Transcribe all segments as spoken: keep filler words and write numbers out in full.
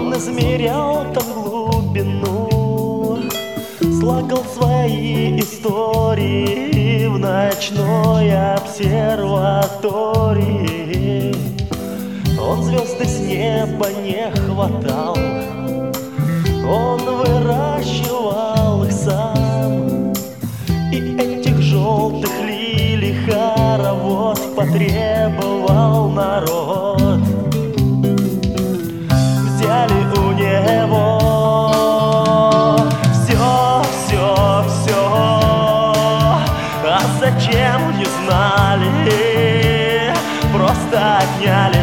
Он измерял там глубину, слагал свои истории в ночной обсерватории. Он звезды с неба не хватал, он выращивал их сам. И этих желтых лилий хоровод потребовал народ. Взяли у него все, все, все, а зачем не знали, просто отняли.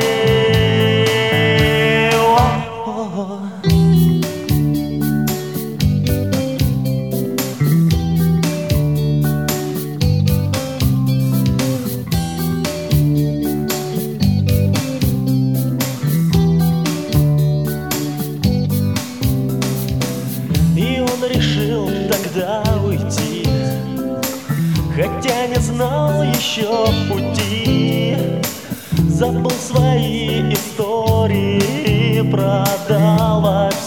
Решил тогда уйти, хотя не знал еще пути. Забыл свои истории, продал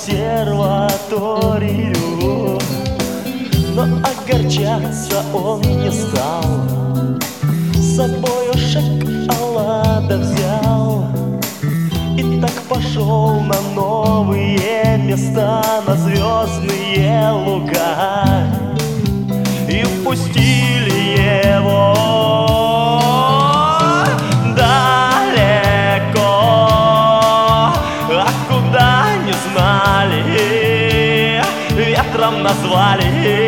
обсерваторию. Но огорчаться он не стал, с собою шоколада взял. И так пошел на новые места, на звездные луга. И впустили его далеко, а куда не знали, ветром назвали.